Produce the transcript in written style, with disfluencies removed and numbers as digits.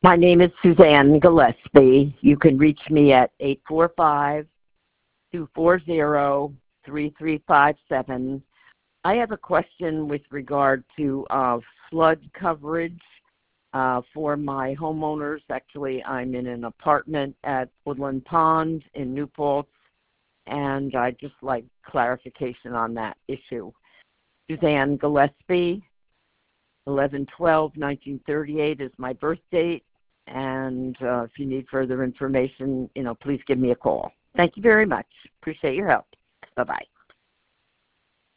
My name is Suzanne Gillespie. You can reach me at 845-240-3357. I have a question with regard to flood coverage for my homeowners. Actually, I'm in an apartment at Woodland Pond in New Paltz, and I'd just like clarification on that issue. Suzanne Gillespie, 11/12/1938 is my birth date, and if you need further information, please give me a call. Thank you very much. Appreciate your help. Bye-bye.